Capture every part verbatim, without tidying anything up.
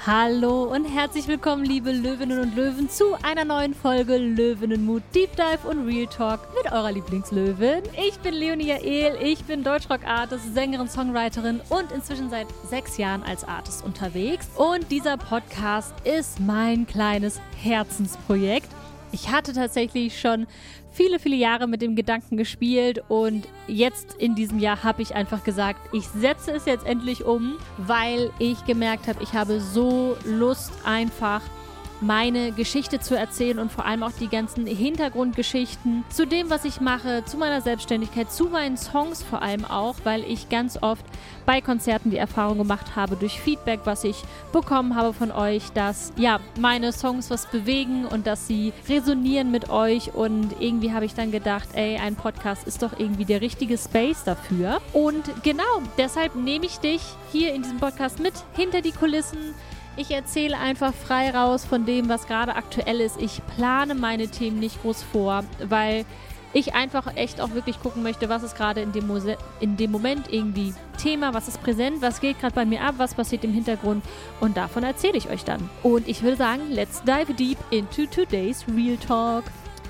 Hallo und herzlich willkommen, liebe Löwinnen und Löwen, zu einer neuen Folge Löwinnenmut Deep Dive und Real Talk mit eurer Lieblingslöwin. Ich bin Leonie Jael, ich bin Deutschrock-Artist, Sängerin, Songwriterin und inzwischen seit sechs Jahren als Artist unterwegs. Und dieser Podcast ist mein kleines Herzensprojekt. Ich hatte tatsächlich schon viele, viele Jahre mit dem Gedanken gespielt und jetzt in diesem Jahr habe ich einfach gesagt, ich setze es jetzt endlich um, weil ich gemerkt habe, ich habe so Lust, einfach meine Geschichte zu erzählen und vor allem auch die ganzen Hintergrundgeschichten zu dem, was ich mache, zu meiner Selbstständigkeit, zu meinen Songs vor allem auch, weil ich ganz oft bei Konzerten die Erfahrung gemacht habe durch Feedback, was ich bekommen habe von euch, dass ja meine Songs was bewegen und dass sie resonieren mit euch und irgendwie habe ich dann gedacht, ey, ein Podcast ist doch irgendwie der richtige Space dafür und genau, deshalb nehme ich dich hier in diesem Podcast mit hinter die Kulissen. Ich erzähle einfach frei raus von dem, was gerade aktuell ist. Ich plane meine Themen nicht groß vor, weil ich einfach echt auch wirklich gucken möchte, was ist gerade in dem, Mose- in dem Moment irgendwie Thema, was ist präsent, was geht gerade bei mir ab, was passiert im Hintergrund und davon erzähle ich euch dann. Und ich würde sagen, let's dive deep into today's Real Talk.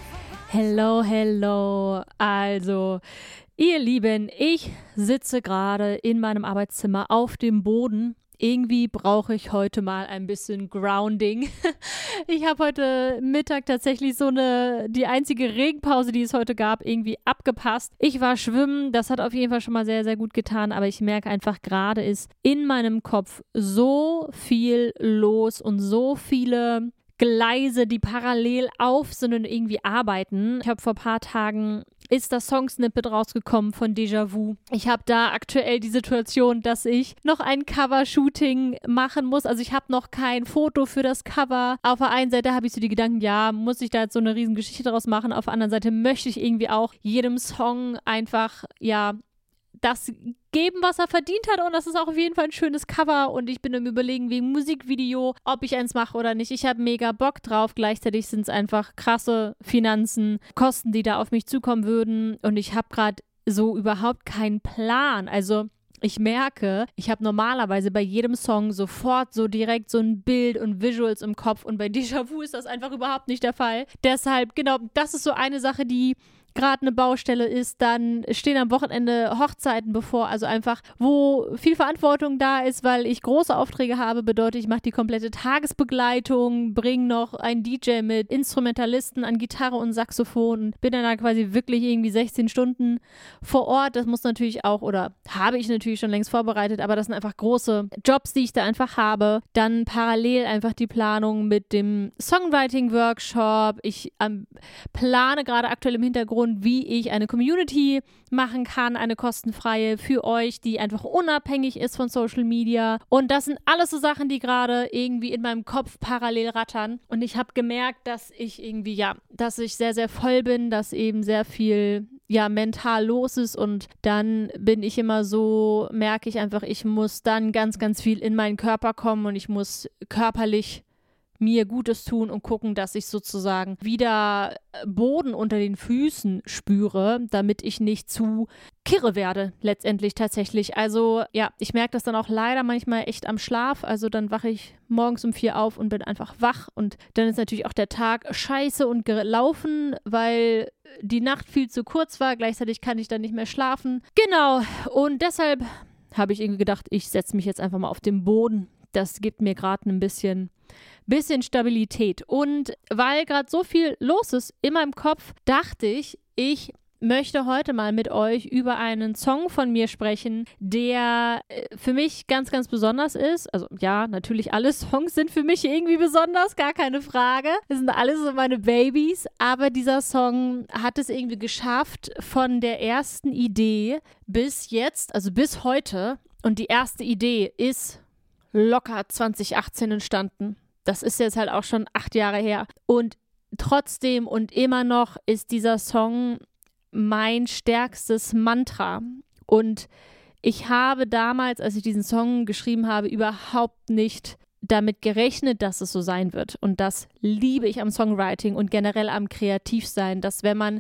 Hello, hello. Also, ihr Lieben, ich sitze gerade in meinem Arbeitszimmer auf dem Boden. Irgendwie brauche ich heute mal ein bisschen Grounding. Ich habe heute Mittag tatsächlich so eine, die einzige Regenpause, die es heute gab, irgendwie abgepasst. Ich war schwimmen, das hat auf jeden Fall schon mal sehr, sehr gut getan, aber ich merke einfach, gerade ist in meinem Kopf so viel los und so viele Gleise, die parallel auf sind und irgendwie arbeiten. Ich habe vor ein paar Tagen ist das Songsnippet rausgekommen von Déjà-vu. Ich habe da aktuell die Situation, dass ich noch ein Cover-Shooting machen muss. Also ich habe noch kein Foto für das Cover. Auf der einen Seite habe ich so die Gedanken, ja, muss ich da jetzt so eine riesen Geschichte draus machen. Auf der anderen Seite möchte ich irgendwie auch jedem Song einfach, ja, das geben, was er verdient hat und das ist auch auf jeden Fall ein schönes Cover und ich bin am Überlegen wegen Musikvideo, ob ich eins mache oder nicht. Ich habe mega Bock drauf. Gleichzeitig sind es einfach krasse Finanzen, Kosten, die da auf mich zukommen würden und ich habe gerade so überhaupt keinen Plan. Also ich merke, ich habe normalerweise bei jedem Song sofort so direkt so ein Bild und Visuals im Kopf und bei Déjà-vu ist das einfach überhaupt nicht der Fall. Deshalb, genau, das ist so eine Sache, die gerade eine Baustelle ist, dann stehen am Wochenende Hochzeiten bevor, also einfach, wo viel Verantwortung da ist, weil ich große Aufträge habe, bedeutet, ich mache die komplette Tagesbegleitung, bringe noch einen D J mit, Instrumentalisten an Gitarre und Saxophon, bin dann da quasi wirklich irgendwie sechzehn Stunden vor Ort, das muss natürlich auch, oder habe ich natürlich schon längst vorbereitet, aber das sind einfach große Jobs, die ich da einfach habe, dann parallel einfach die Planung mit dem Songwriting-Workshop, ich ähm, plane gerade aktuell im Hintergrund, wie ich eine Community machen kann, eine kostenfreie für euch, die einfach unabhängig ist von Social Media. Und das sind alles so Sachen, die gerade irgendwie in meinem Kopf parallel rattern. Und ich habe gemerkt, dass ich irgendwie, ja, dass ich sehr, sehr voll bin, dass eben sehr viel, ja, mental los ist. Und dann bin ich immer so, merke ich einfach, ich muss dann ganz, ganz viel in meinen Körper kommen und ich muss körperlich mir Gutes tun und gucken, dass ich sozusagen wieder Boden unter den Füßen spüre, damit ich nicht zu kirre werde, letztendlich tatsächlich. Also ja, ich merke das dann auch leider manchmal echt am Schlaf. Also dann wache ich morgens um vier auf und bin einfach wach und dann ist natürlich auch der Tag scheiße und gelaufen, weil die Nacht viel zu kurz war. Gleichzeitig kann ich dann nicht mehr schlafen. Genau, und deshalb habe ich irgendwie gedacht, ich setze mich jetzt einfach mal auf den Boden. Das gibt mir gerade ein bisschen bisschen Stabilität. Und weil gerade so viel los ist in meinem Kopf, dachte ich, ich möchte heute mal mit euch über einen Song von mir sprechen, der für mich ganz, ganz besonders ist. Also ja, natürlich alle Songs sind für mich irgendwie besonders, gar keine Frage. Das sind alles so meine Babys. Aber dieser Song hat es irgendwie geschafft, von der ersten Idee bis jetzt, also bis heute. Und die erste Idee ist locker zwanzig achtzehn entstanden. Das ist jetzt halt auch schon acht Jahre her. Und trotzdem und immer noch ist dieser Song mein stärkstes Mantra. Und ich habe damals, als ich diesen Song geschrieben habe, überhaupt nicht damit gerechnet, dass es so sein wird. Und das liebe ich am Songwriting und generell am Kreativsein, dass wenn man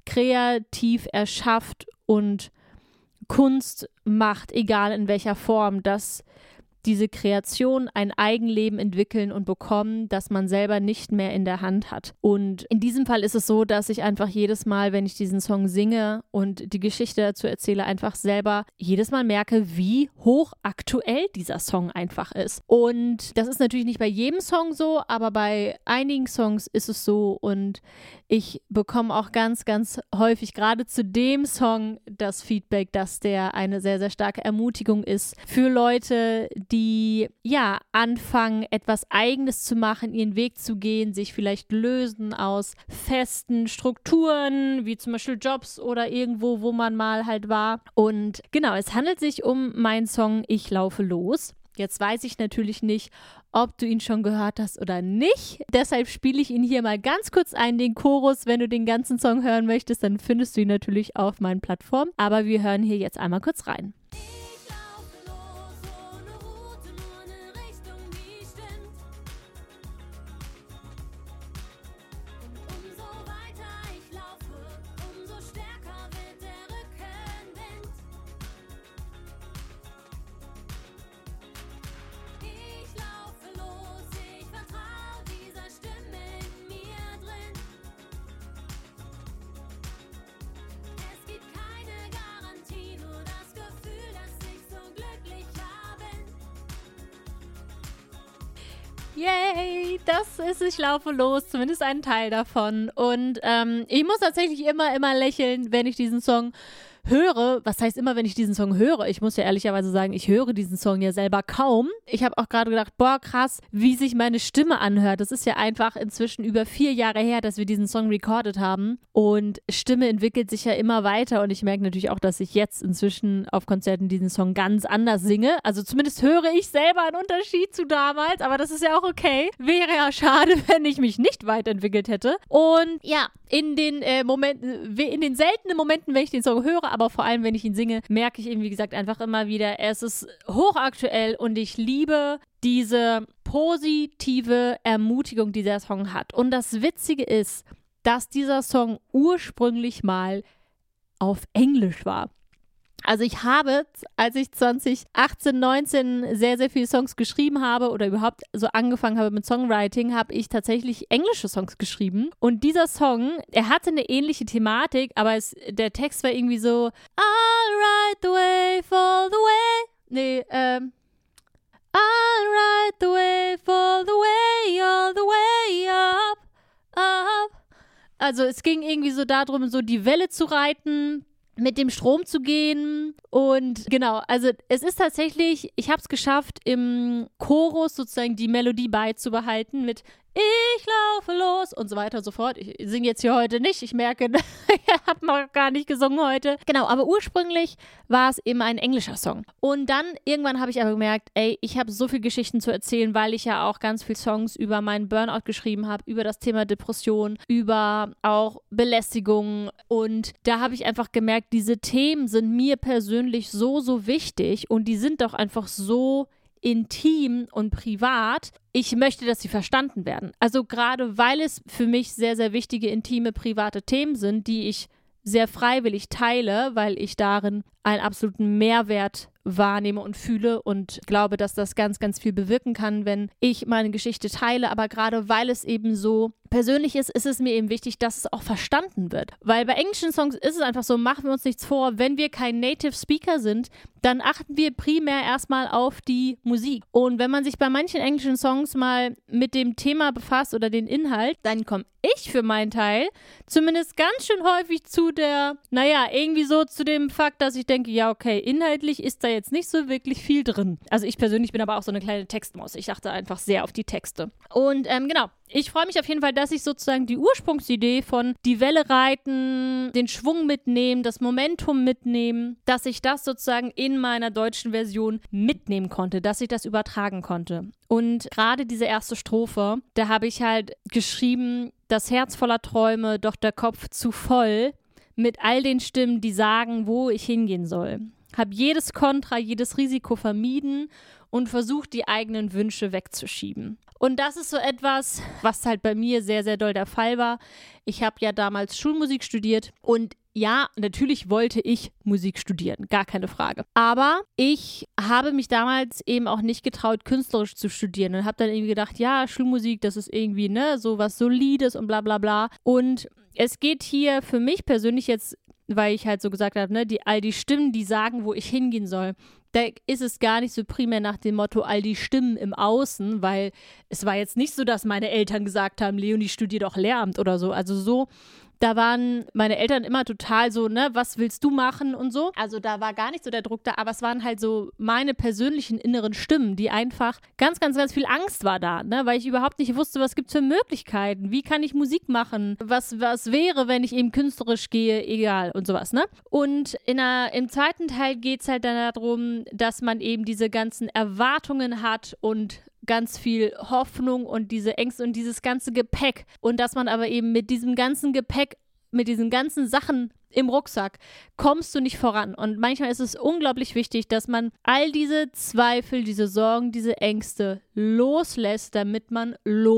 kreativ erschafft und Kunst macht, egal in welcher Form, dass diese Kreation ein Eigenleben entwickeln und bekommen, das man selber nicht mehr in der Hand hat. Und in diesem Fall ist es so, dass ich einfach jedes Mal, wenn ich diesen Song singe und die Geschichte dazu erzähle, einfach selber jedes Mal merke, wie hochaktuell dieser Song einfach ist. Und das ist natürlich nicht bei jedem Song so, aber bei einigen Songs ist es so und ich bekomme auch ganz, ganz häufig gerade zu dem Song das Feedback, dass der eine sehr, sehr starke Ermutigung ist für Leute, die ja anfangen, etwas Eigenes zu machen, ihren Weg zu gehen, sich vielleicht lösen aus festen Strukturen, wie zum Beispiel Jobs oder irgendwo, wo man mal halt war. Und genau, es handelt sich um meinen Song Ich laufe los. Jetzt weiß ich natürlich nicht, ob du ihn schon gehört hast oder nicht. Deshalb spiele ich ihn hier mal ganz kurz ein, den Chorus. Wenn du den ganzen Song hören möchtest, dann findest du ihn natürlich auf meinen Plattformen. Aber wir hören hier jetzt einmal kurz rein. Ich laufe los, ohne Route, nur eine Richtung, die stimmt. Und umso weiter ich laufe, umso stärker wird der Rückenwind. Ich laufe los, ich vertraue dieser Stimme in mir drin. Es gibt keine Garantie, nur das Gefühl, dass ich so glücklicher bin. Yay, das ist Ich laufe los, zumindest ein Teil davon. Und ähm, ich muss tatsächlich immer, immer lächeln, wenn ich diesen Song höre. Was heißt immer, wenn ich diesen Song höre? Ich muss ja ehrlicherweise sagen, ich höre diesen Song ja selber kaum. Ich habe auch gerade gedacht, boah, krass, wie sich meine Stimme anhört. Das ist ja einfach inzwischen über vier Jahre her, dass wir diesen Song recorded haben. Und Stimme entwickelt sich ja immer weiter. Und ich merke natürlich auch, dass ich jetzt inzwischen auf Konzerten diesen Song ganz anders singe. Also zumindest höre ich selber einen Unterschied zu damals. Aber das ist ja auch okay. Wäre ja schade, wenn ich mich nicht weiterentwickelt hätte. Und ja, in den äh, Momenten, in den seltenen Momenten, wenn ich den Song höre, aber vor allem, wenn ich ihn singe, merke ich eben, wie gesagt, einfach immer wieder, es ist hochaktuell und ich liebe diese positive Ermutigung, die der Song hat. Und das Witzige ist, dass dieser Song ursprünglich mal auf Englisch war. Also ich habe, als ich zwanzig achtzehn, neunzehn sehr, sehr viele Songs geschrieben habe oder überhaupt so angefangen habe mit Songwriting, habe ich tatsächlich englische Songs geschrieben. Und dieser Song, er hatte eine ähnliche Thematik, aber es, der Text war irgendwie so I'll ride the wave all the way. Nee, ähm I'll ride the wave all the way, all the way up, up. Also es ging irgendwie so darum, so die Welle zu reiten, mit dem Strom zu gehen und genau, also es ist tatsächlich, ich habe es geschafft, im Chorus sozusagen die Melodie beizubehalten mit Ich laufe los und so weiter und so fort. Ich singe jetzt hier heute nicht, ich merke, ich habe noch gar nicht gesungen heute. Genau, aber ursprünglich war es eben ein englischer Song. Und dann irgendwann habe ich aber gemerkt, ey, ich habe so viele Geschichten zu erzählen, weil ich ja auch ganz viele Songs über meinen Burnout geschrieben habe, über das Thema Depression, über auch Belästigung. Und da habe ich einfach gemerkt, diese Themen sind mir persönlich so, so wichtig und die sind doch einfach so intim und privat. Ich möchte, dass sie verstanden werden. Also gerade weil es für mich sehr, sehr wichtige, intime, private Themen sind, die ich sehr freiwillig teile, weil ich darin einen absoluten Mehrwert wahrnehme und fühle und glaube, dass das ganz, ganz viel bewirken kann, wenn ich meine Geschichte teile. Aber gerade weil es eben so persönlich ist, ist es mir eben wichtig, dass es auch verstanden wird. Weil bei englischen Songs ist es einfach so, machen wir uns nichts vor, wenn wir kein Native Speaker sind, dann achten wir primär erstmal auf die Musik. Und wenn man sich bei manchen englischen Songs mal mit dem Thema befasst oder den Inhalt, dann komme ich für meinen Teil zumindest ganz schön häufig zu der, naja, irgendwie so zu dem Fakt, dass ich denke, ja, okay, inhaltlich ist da jetzt nicht so wirklich viel drin. Also ich persönlich bin aber auch so eine kleine Textmaus. Ich achte einfach sehr auf die Texte. Und ähm, genau, ich freue mich auf jeden Fall, dass ich sozusagen die Ursprungsidee von die Welle reiten, den Schwung mitnehmen, das Momentum mitnehmen, dass ich das sozusagen in meiner deutschen Version mitnehmen konnte, dass ich das übertragen konnte. Und gerade diese erste Strophe, da habe ich halt geschrieben, das Herz voller Träume, doch der Kopf zu voll, mit all den Stimmen, die sagen, wo ich hingehen soll. Hab jedes Kontra, jedes Risiko vermieden und versucht, die eigenen Wünsche wegzuschieben. Und das ist so etwas, was halt bei mir sehr, sehr doll der Fall war. Ich habe ja damals Schulmusik studiert und ja, natürlich wollte ich Musik studieren, gar keine Frage. Aber ich habe mich damals eben auch nicht getraut, künstlerisch zu studieren und habe dann irgendwie gedacht, ja, Schulmusik, das ist irgendwie, ne, so was Solides und bla bla bla. Und es geht hier für mich persönlich jetzt, weil ich halt so gesagt habe, ne, die, all die Stimmen, die sagen, wo ich hingehen soll, da ist es gar nicht so primär nach dem Motto, all die Stimmen im Außen, weil es war jetzt nicht so, dass meine Eltern gesagt haben, Leonie, studier doch Lehramt oder so. Also so, da waren meine Eltern immer total so, ne, was willst du machen und so. Also da war gar nicht so der Druck da, aber es waren halt so meine persönlichen inneren Stimmen, die einfach ganz, ganz, ganz viel Angst war da, ne, weil ich überhaupt nicht wusste, was gibt's für Möglichkeiten, wie kann ich Musik machen, was, was wäre, wenn ich eben künstlerisch gehe, egal und sowas, ne. Und in der, im zweiten Teil geht's halt dann darum, dass man eben diese ganzen Erwartungen hat und ganz viel Hoffnung und diese Ängste und dieses ganze Gepäck und dass man aber eben mit diesem ganzen Gepäck, mit diesen ganzen Sachen im Rucksack kommst du nicht voran und manchmal ist es unglaublich wichtig, dass man all diese Zweifel, diese Sorgen, diese Ängste loslässt, damit man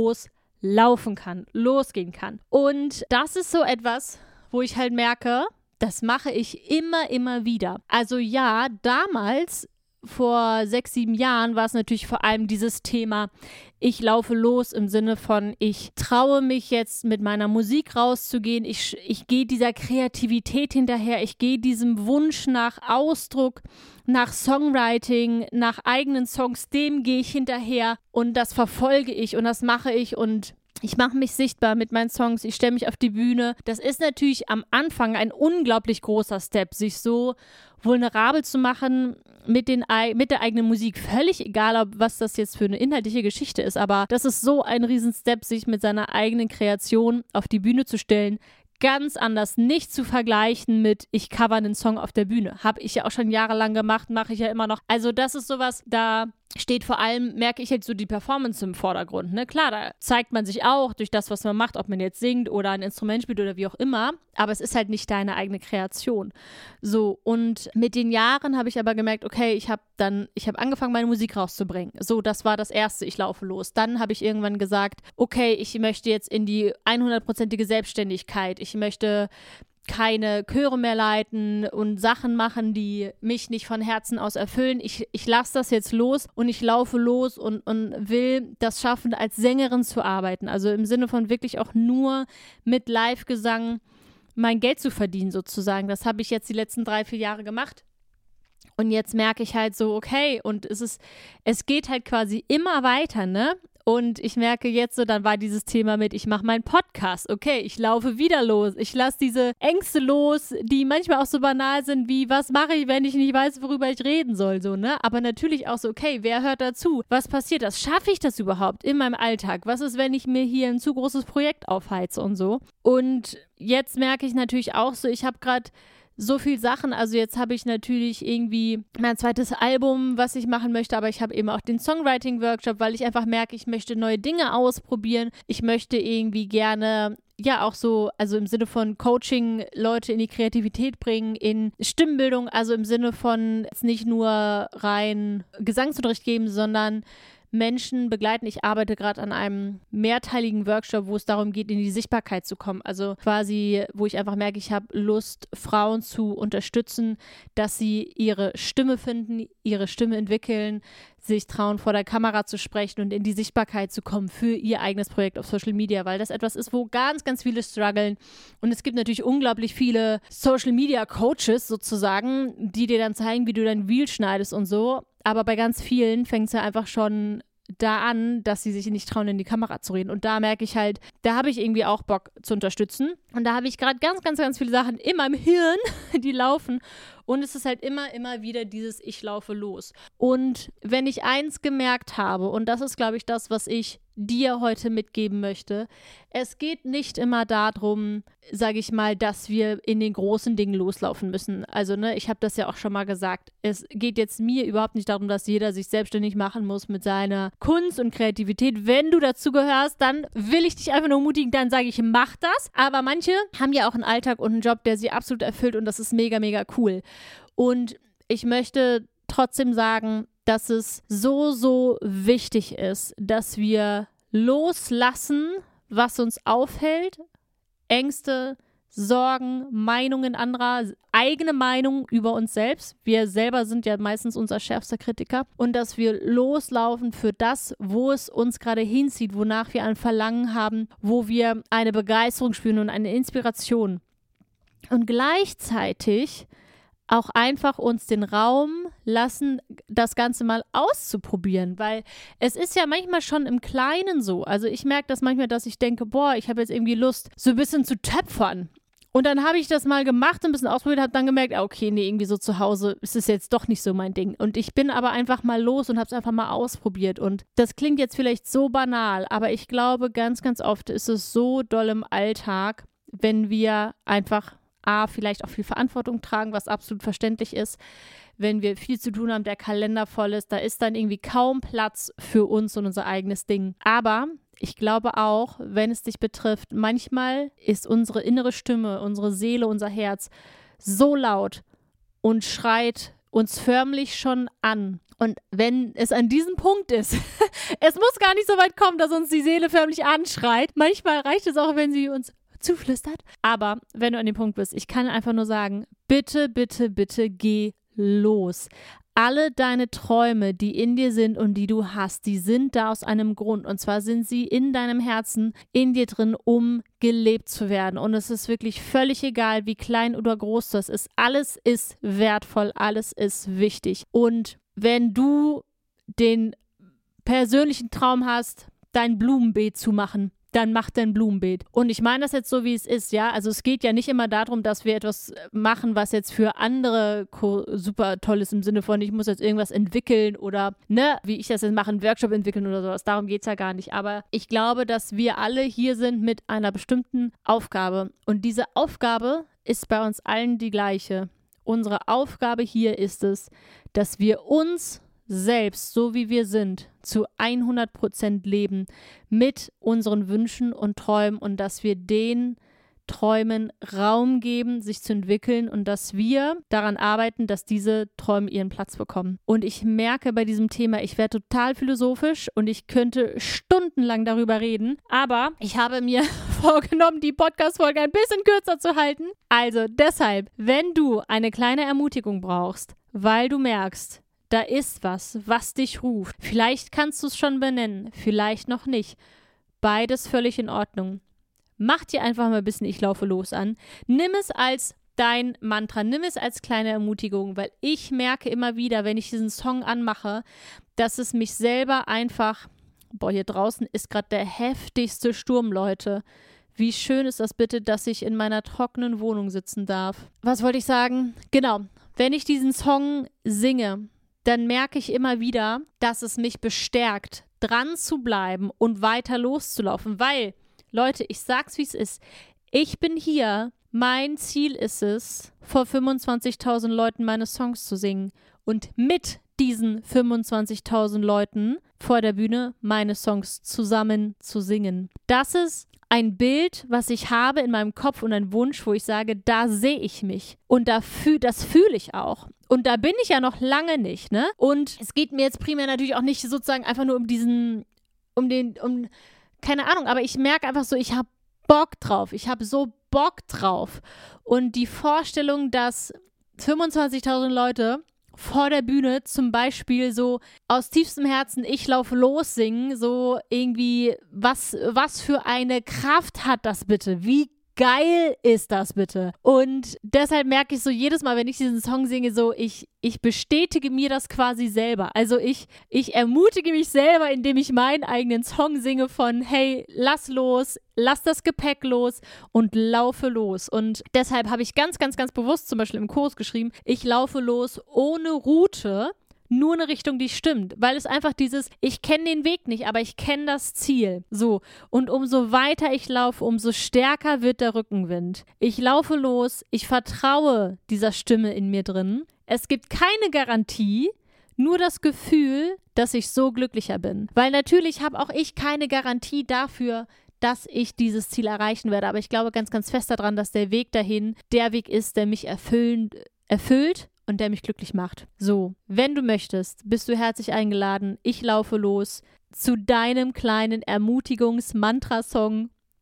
loslaufen kann, losgehen kann. Und das ist so etwas, wo ich halt merke, das mache ich immer, immer wieder. Also ja, damals vor sechs, sieben Jahren war es natürlich vor allem dieses Thema, ich laufe los im Sinne von, ich traue mich jetzt mit meiner Musik rauszugehen, ich, ich gehe dieser Kreativität hinterher, ich gehe diesem Wunsch nach Ausdruck, nach Songwriting, nach eigenen Songs, dem gehe ich hinterher und das verfolge ich und das mache ich und ich mache mich sichtbar mit meinen Songs, ich stelle mich auf die Bühne. Das ist natürlich am Anfang ein unglaublich großer Step, sich so vulnerabel zu machen mit, den, mit der eigenen Musik. Völlig egal, ob was das jetzt für eine inhaltliche Geschichte ist, aber das ist so ein Riesenstep, sich mit seiner eigenen Kreation auf die Bühne zu stellen. Ganz anders, nicht zu vergleichen mit, ich cover einen Song auf der Bühne. Habe ich ja auch schon jahrelang gemacht, mache ich ja immer noch. Also das ist sowas, da steht vor allem, merke ich jetzt so die Performance im Vordergrund. Ne? Klar, da zeigt man sich auch durch das, was man macht, ob man jetzt singt oder ein Instrument spielt oder wie auch immer, aber es ist halt nicht deine eigene Kreation. So, und mit den Jahren habe ich aber gemerkt, okay, ich habe dann, ich habe angefangen, meine Musik rauszubringen. So, das war das Erste, ich laufe los. Dann habe ich irgendwann gesagt, okay, ich möchte jetzt in die hundertprozentige Selbstständigkeit. Ich möchte keine Chöre mehr leiten und Sachen machen, die mich nicht von Herzen aus erfüllen. Ich, ich lasse das jetzt los und ich laufe los und, und will das schaffen, als Sängerin zu arbeiten. Also im Sinne von wirklich auch nur mit Live-Gesang mein Geld zu verdienen sozusagen. Das habe ich jetzt die letzten drei, vier Jahre gemacht. Und jetzt merke ich halt so, okay, und es ist, es geht halt quasi immer weiter, ne? Und ich merke jetzt so, dann war dieses Thema mit, ich mache meinen Podcast. Okay, ich laufe wieder los. Ich lasse diese Ängste los, die manchmal auch so banal sind wie, was mache ich, wenn ich nicht weiß, worüber ich reden soll, so, ne? Aber natürlich auch so, okay, wer hört dazu? Was passiert das? Schaffe ich das überhaupt in meinem Alltag? Was ist, wenn ich mir hier ein zu großes Projekt aufheize und so? Und jetzt merke ich natürlich auch so, ich habe gerade so viel Sachen, also jetzt habe ich natürlich irgendwie mein zweites Album, was ich machen möchte, aber ich habe eben auch den Songwriting-Workshop, weil ich einfach merke, ich möchte neue Dinge ausprobieren. Ich möchte irgendwie gerne, ja auch so, also im Sinne von Coaching, Leute in die Kreativität bringen, in Stimmbildung, also im Sinne von jetzt nicht nur rein Gesangsunterricht geben, sondern Menschen begleiten. Ich arbeite gerade an einem mehrteiligen Workshop, wo es darum geht, in die Sichtbarkeit zu kommen. Also quasi, wo ich einfach merke, ich habe Lust, Frauen zu unterstützen, dass sie ihre Stimme finden, ihre Stimme entwickeln, sich trauen, vor der Kamera zu sprechen und in die Sichtbarkeit zu kommen für ihr eigenes Projekt auf Social Media, weil das etwas ist, wo ganz, ganz viele strugglen. Und es gibt natürlich unglaublich viele Social Media Coaches sozusagen, die dir dann zeigen, wie du dein Reel schneidest und so. Aber bei ganz vielen fängt es ja einfach schon da an, dass sie sich nicht trauen, in die Kamera zu reden. Und da merke ich halt, da habe ich irgendwie auch Bock zu unterstützen. Und da habe ich gerade ganz, ganz, ganz viele Sachen in meinem Hirn, die laufen. Und es ist halt immer, immer wieder dieses Ich laufe los. Und wenn ich eins gemerkt habe, und das ist, glaube ich, das, was ich dir heute mitgeben möchte, es geht nicht immer darum, sage ich mal, dass wir in den großen Dingen loslaufen müssen. Also, ne, ich habe das ja auch schon mal gesagt. Es geht jetzt mir überhaupt nicht darum, dass jeder sich selbstständig machen muss mit seiner Kunst und Kreativität. Wenn du dazu gehörst, dann will ich dich einfach nur ermutigen, dann sage ich, mach das. Aber manche haben ja auch einen Alltag und einen Job, der sie absolut erfüllt und das ist mega, mega cool. Und ich möchte trotzdem sagen, dass es so, so wichtig ist, dass wir loslassen, was uns aufhält, Ängste, Sorgen, Meinungen anderer, eigene Meinung über uns selbst. Wir selber sind ja meistens unser schärfster Kritiker. Und dass wir loslaufen für das, wo es uns gerade hinzieht, wonach wir ein Verlangen haben, wo wir eine Begeisterung spüren und eine Inspiration. Und gleichzeitig auch einfach uns den Raum lassen, das Ganze mal auszuprobieren, weil es ist ja manchmal schon im Kleinen so. Also ich merke das manchmal, dass ich denke, boah, ich habe jetzt irgendwie Lust, so ein bisschen zu töpfern. Und dann habe ich das mal gemacht, ein bisschen ausprobiert, habe dann gemerkt, okay, nee, irgendwie so zu Hause ist es jetzt doch nicht so mein Ding. Und ich bin aber einfach mal los und habe es einfach mal ausprobiert. Und das klingt jetzt vielleicht so banal, aber ich glaube, ganz, ganz oft ist es so doll im Alltag, wenn wir einfach A, vielleicht auch viel Verantwortung tragen, was absolut verständlich ist, wenn wir viel zu tun haben, der Kalender voll ist, da ist dann irgendwie kaum Platz für uns und unser eigenes Ding. Aber ich glaube auch, wenn es dich betrifft, manchmal ist unsere innere Stimme, unsere Seele, unser Herz so laut und schreit uns förmlich schon an. Und wenn es an diesem Punkt ist, es muss gar nicht so weit kommen, dass uns die Seele förmlich anschreit. Manchmal reicht es auch, wenn sie uns zuflüstert. Aber wenn du an dem Punkt bist, ich kann einfach nur sagen, bitte, bitte, bitte geh los. Alle deine Träume, die in dir sind und die du hast, die sind da aus einem Grund. Und zwar sind sie in deinem Herzen, in dir drin, um gelebt zu werden. Und es ist wirklich völlig egal, wie klein oder groß das ist. Alles ist wertvoll, alles ist wichtig. Und wenn du den persönlichen Traum hast, dein Blumenbeet zu machen, dann mach dein Blumenbeet. Und ich meine das jetzt so, wie es ist, ja. Also es geht ja nicht immer darum, dass wir etwas machen, was jetzt für andere super toll ist, im Sinne von, ich muss jetzt irgendwas entwickeln oder, ne, wie ich das jetzt mache, einen Workshop entwickeln oder sowas. Darum geht es ja gar nicht. Aber ich glaube, dass wir alle hier sind mit einer bestimmten Aufgabe. Und diese Aufgabe ist bei uns allen die gleiche. Unsere Aufgabe hier ist es, dass wir uns selbst, so wie wir sind, zu hundert Prozent leben mit unseren Wünschen und Träumen und dass wir den Träumen Raum geben, sich zu entwickeln und dass wir daran arbeiten, dass diese Träume ihren Platz bekommen. Und ich merke bei diesem Thema, ich werde total philosophisch und ich könnte stundenlang darüber reden, aber ich habe mir vorgenommen, die Podcast-Folge ein bisschen kürzer zu halten. Also deshalb, wenn du eine kleine Ermutigung brauchst, weil du merkst, da ist was, was dich ruft. Vielleicht kannst du es schon benennen, vielleicht noch nicht. Beides völlig in Ordnung. Mach dir einfach mal ein bisschen Ich laufe los an. Nimm es als dein Mantra, nimm es als kleine Ermutigung, weil ich merke immer wieder, wenn ich diesen Song anmache, dass es mich selber einfach, boah, hier draußen ist gerade der heftigste Sturm, Leute. Wie schön ist das bitte, dass ich in meiner trockenen Wohnung sitzen darf. Was wollte ich sagen? Genau, wenn ich diesen Song singe, dann merke ich immer wieder, dass es mich bestärkt, dran zu bleiben und weiter loszulaufen. Weil, Leute, ich sag's, wie es ist. Ich bin hier. Mein Ziel ist es, vor fünfundzwanzigtausend Leuten meine Songs zu singen und mit diesen fünfundzwanzigtausend Leuten vor der Bühne meine Songs zusammen zu singen. Das ist ein Bild, was ich habe in meinem Kopf und ein Wunsch, wo ich sage, da sehe ich mich. Und da fühl, das fühle ich auch. Und da bin ich ja noch lange nicht, ne? Und es geht mir jetzt primär natürlich auch nicht sozusagen einfach nur um diesen, um den, um, keine Ahnung, aber ich merke einfach so, ich habe Bock drauf. Ich habe so Bock drauf. Und die Vorstellung, dass fünfundzwanzigtausend Leute vor der Bühne zum Beispiel so aus tiefstem Herzen Ich laufe los singen, so irgendwie, was, was für eine Kraft hat das bitte? Wie geil ist das bitte? Und deshalb merke ich so jedes Mal, wenn ich diesen Song singe, so ich, ich bestätige mir das quasi selber. Also ich, ich ermutige mich selber, indem ich meinen eigenen Song singe von hey, lass los, lass das Gepäck los und laufe los. Und deshalb habe ich ganz, ganz, ganz bewusst zum Beispiel im Kurs geschrieben, ich laufe los ohne Route, nur eine Richtung, die stimmt, weil es einfach dieses, ich kenne den Weg nicht, aber ich kenne das Ziel. So, und umso weiter ich laufe, umso stärker wird der Rückenwind. Ich laufe los, ich vertraue dieser Stimme in mir drin. Es gibt keine Garantie, nur das Gefühl, dass ich so glücklicher bin. Weil natürlich habe auch ich keine Garantie dafür, dass ich dieses Ziel erreichen werde, aber ich glaube ganz, ganz fest daran, dass der Weg dahin der Weg ist, der mich erfüllen, erfüllt und der mich glücklich macht. So, wenn du möchtest, bist du herzlich eingeladen. Ich laufe los zu deinem kleinen Ermutigungs-Mantra-Song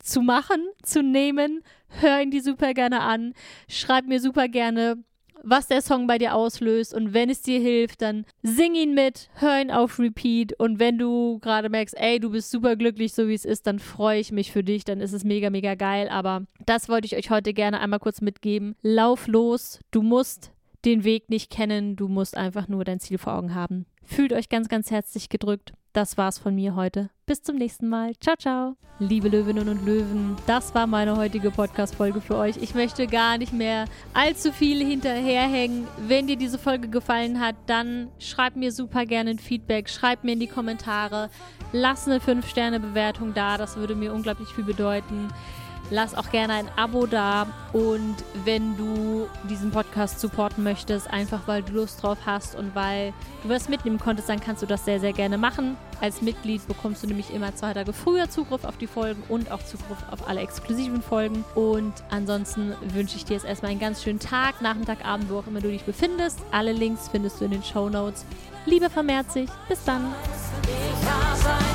zu machen, zu nehmen. Hör ihn dir super gerne an. Schreib mir super gerne, was der Song bei dir auslöst. Und wenn es dir hilft, dann sing ihn mit, hör ihn auf Repeat. Und wenn du gerade merkst, ey, du bist super glücklich, so wie es ist, dann freue ich mich für dich. Dann ist es mega, mega geil. Aber das wollte ich euch heute gerne einmal kurz mitgeben. Lauf los. Du musst den Weg nicht kennen. Du musst einfach nur dein Ziel vor Augen haben. Fühlt euch ganz, ganz herzlich gedrückt. Das war's von mir heute. Bis zum nächsten Mal. Ciao, ciao. Liebe Löwinnen und Löwen, das war meine heutige Podcast-Folge für euch. Ich möchte gar nicht mehr allzu viel hinterherhängen. Wenn dir diese Folge gefallen hat, dann schreib mir super gerne ein Feedback. Schreib mir in die Kommentare. Lass eine fünf Sterne Bewertung da. Das würde mir unglaublich viel bedeuten. Lass auch gerne ein Abo da und wenn du diesen Podcast supporten möchtest, einfach weil du Lust drauf hast und weil du was mitnehmen konntest, dann kannst du das sehr, sehr gerne machen. Als Mitglied bekommst du nämlich immer zwei Tage früher Zugriff auf die Folgen und auch Zugriff auf alle exklusiven Folgen. Und ansonsten wünsche ich dir jetzt erstmal einen ganz schönen Tag, Nachmittag, Abend, wo auch immer du dich befindest. Alle Links findest du in den Shownotes. Liebe vermehrt sich. Bis dann. Ich habe